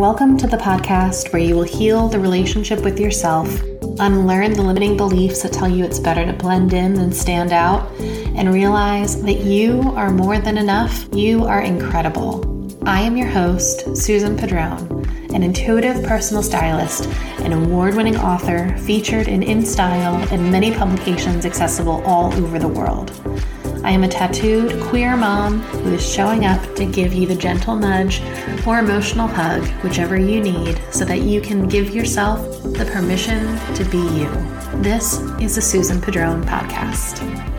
welcome to the podcast where you will heal the relationship with yourself, unlearn the limiting beliefs that tell you it's better to blend in than stand out, and realize that you are more than enough. You are incredible. I am your host, Susan Padron, an intuitive personal stylist, an award-winning author featured in InStyle and many publications accessible all over the world. I am a tattooed queer mom who is showing up to give you the gentle nudge or emotional hug, whichever you need, so that you can give yourself the permission to be you. This is the Susan Padron Podcast.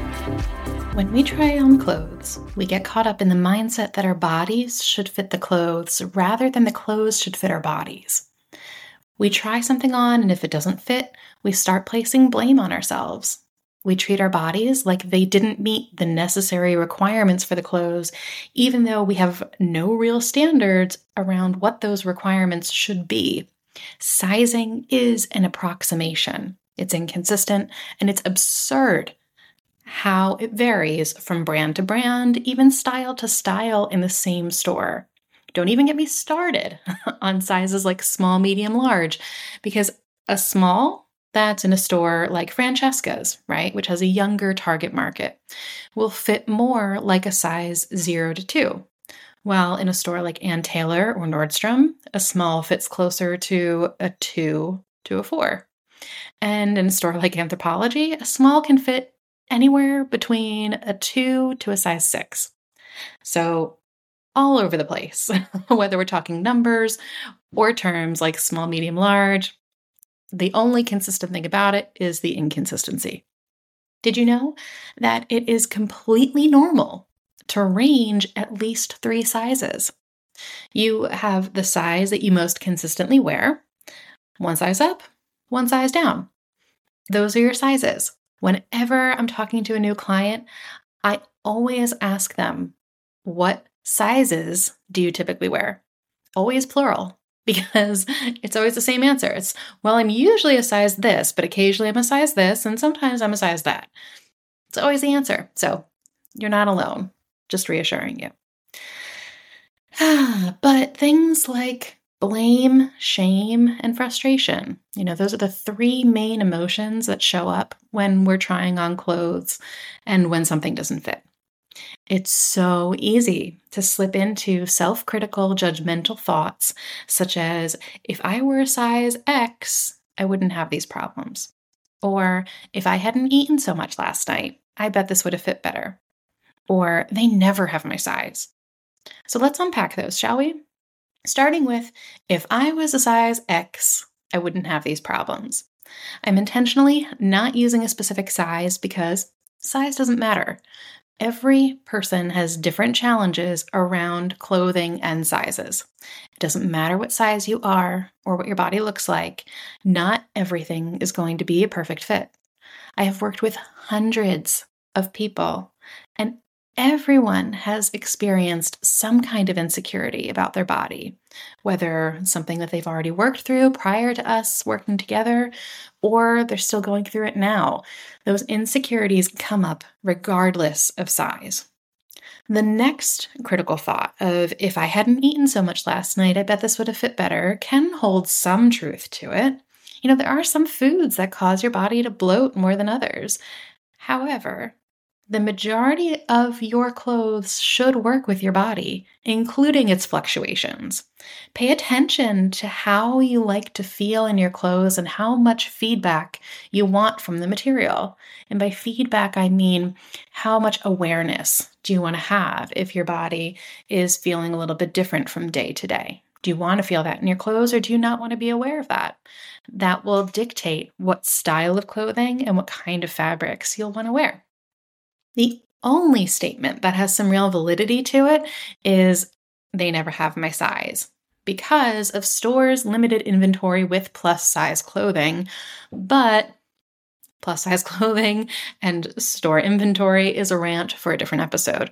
When we try on clothes, we get caught up in the mindset that our bodies should fit the clothes rather than the clothes should fit our bodies. We try something on, and if it doesn't fit, we start placing blame on ourselves. We treat our bodies like they didn't meet the necessary requirements for the clothes, even though we have no real standards around what those requirements should be. Sizing is an approximation. It's inconsistent, and it's absurd how it varies from brand to brand, even style to style in the same store. Don't even get me started on sizes like small, medium, large, because a small that's in a store like Francesca's, right, which has a younger target market, will fit more like a size 0 to 2. While in a store like Ann Taylor or Nordstrom, a small fits closer to a 2 to a 4. And in a store like Anthropologie, a small can fit anywhere between a 2 to a size 6. So all over the place, whether we're talking numbers or terms like small, medium, large. The only consistent thing about it is the inconsistency. Did you know that it is completely normal to range at least 3 sizes? You have the size that you most consistently wear, 1 size up, 1 size down. Those are your sizes. Whenever I'm talking to a new client, I always ask them, what sizes do you typically wear? Always plural. Because it's always the same answer. It's, well, I'm usually a size this, but occasionally I'm a size this, and sometimes I'm a size that. It's always the answer. So you're not alone. Just reassuring you. But things like blame, shame, and frustration, those are the 3 main emotions that show up when we're trying on clothes and when something doesn't fit. It's so easy to slip into self-critical, judgmental thoughts, such as, if I were a size X, I wouldn't have these problems. Or, if I hadn't eaten so much last night, I bet this would have fit better. Or, they never have my size. So let's unpack those, shall we? Starting with, if I was a size X, I wouldn't have these problems. I'm intentionally not using a specific size because size doesn't matter. Every person has different challenges around clothing and sizes. It doesn't matter what size you are or what your body looks like. Not everything is going to be a perfect fit. I have worked with hundreds of people, and everyone has experienced some kind of insecurity about their body, whether something that they've already worked through prior to us working together, or they're still going through it now. Those insecurities come up regardless of size. The next critical thought of, if I hadn't eaten so much last night, I bet this would have fit better, can hold some truth to it. There are some foods that cause your body to bloat more than others. However, the majority of your clothes should work with your body, including its fluctuations. Pay attention to how you like to feel in your clothes and how much feedback you want from the material. And by feedback, I mean, how much awareness do you want to have if your body is feeling a little bit different from day to day? Do you want to feel that in your clothes, or do you not want to be aware of that? That will dictate what style of clothing and what kind of fabrics you'll want to wear. The only statement that has some real validity to it is, they never have my size, because of stores' limited inventory with plus size clothing. But plus size clothing and store inventory is a rant for a different episode.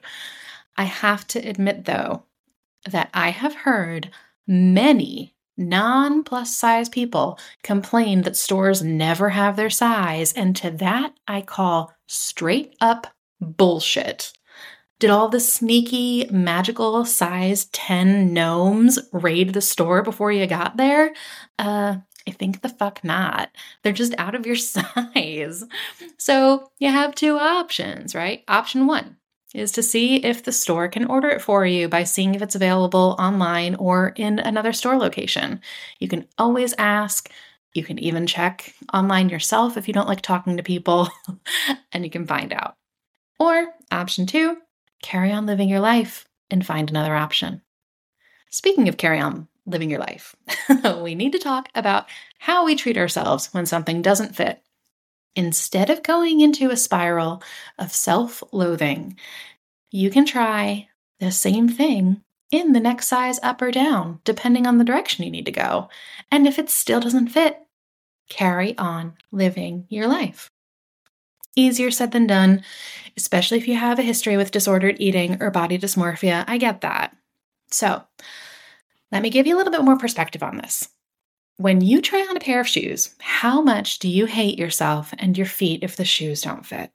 I have to admit, though, that I have heard many non-plus size people complain that stores never have their size, and to that I call straight up bullshit. Did all the sneaky, magical size 10 gnomes raid the store before you got there? I think the fuck not. They're just out of your size. So you have two options, right? Option one is to see if the store can order it for you by seeing if it's available online or in another store location. You can always ask. You can even check online yourself if you don't like talking to people, and you can find out. Or option two, carry on living your life and find another option. Speaking of carry on living your life, we need to talk about how we treat ourselves when something doesn't fit. Instead of going into a spiral of self-loathing, you can try the same thing in the next size up or down, depending on the direction you need to go. And if it still doesn't fit, carry on living your life. Easier said than done, especially if you have a history with disordered eating or body dysmorphia. I get that. So let me give you a little bit more perspective on this. When you try on a pair of shoes, how much do you hate yourself and your feet if the shoes don't fit?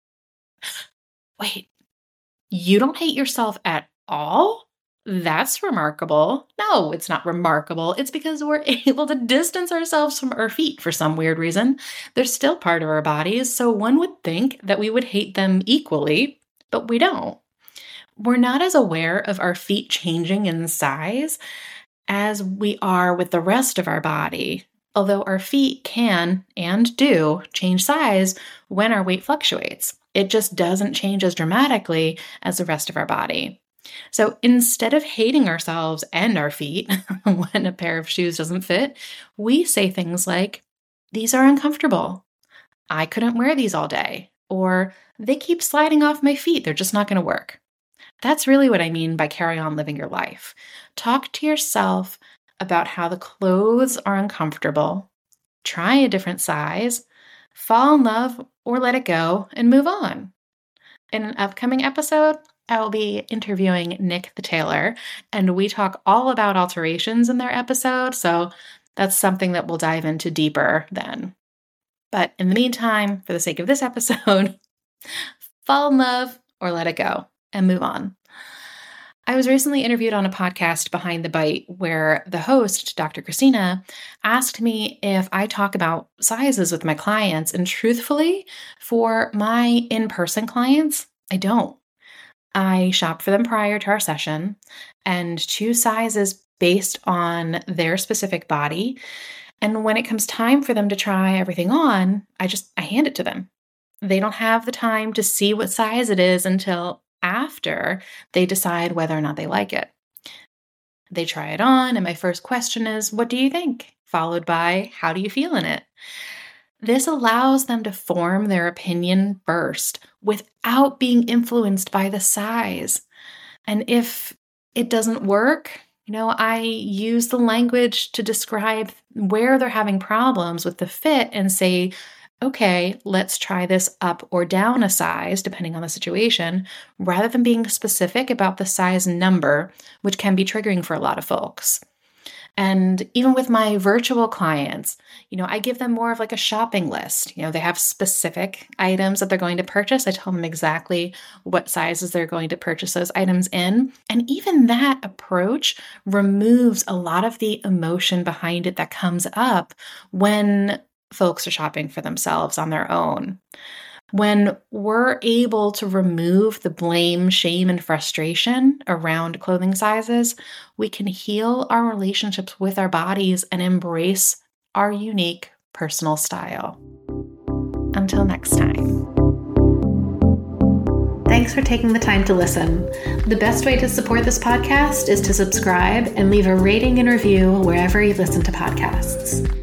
Wait, you don't hate yourself at all? That's remarkable. No, it's not remarkable. It's because we're able to distance ourselves from our feet for some weird reason. They're still part of our bodies, so one would think that we would hate them equally, but we don't. We're not as aware of our feet changing in size as we are with the rest of our body, although our feet can and do change size when our weight fluctuates. It just doesn't change as dramatically as the rest of our body. So instead of hating ourselves and our feet when a pair of shoes doesn't fit, we say things like, "These are uncomfortable. I couldn't wear these all day." Or, "They keep sliding off my feet. They're just not going to work." That's really what I mean by carry on living your life. Talk to yourself about how the clothes are uncomfortable. Try a different size. Fall in love or let it go and move on. In an upcoming episode, I will be interviewing Nick the tailor, and we talk all about alterations in their episode, so that's something that we'll dive into deeper then. But in the meantime, for the sake of this episode, fall in love or let it go and move on. I was recently interviewed on a podcast, Behind the Bite, where the host, Dr. Christina, asked me if I talk about sizes with my clients, and truthfully, for my in-person clients, I don't. I shop for them prior to our session and choose sizes based on their specific body. And when it comes time for them to try everything on, I hand it to them. They don't have the time to see what size it is until after they decide whether or not they like it. They try it on, and my first question is, "What do you think?" Followed by, "How do you feel in it?" This allows them to form their opinion first without being influenced by the size. And if it doesn't work, I use the language to describe where they're having problems with the fit and say, "Okay, let's try this up or down a size, depending on the situation," rather than being specific about the size number, which can be triggering for a lot of folks. And even with my virtual clients, I give them more of like a shopping list. They have specific items that they're going to purchase. I tell them exactly what sizes they're going to purchase those items in. And even that approach removes a lot of the emotion behind it that comes up when folks are shopping for themselves on their own. When we're able to remove the blame, shame, and frustration around clothing sizes, we can heal our relationships with our bodies and embrace our unique personal style. Until next time. Thanks for taking the time to listen. The best way to support this podcast is to subscribe and leave a rating and review wherever you listen to podcasts.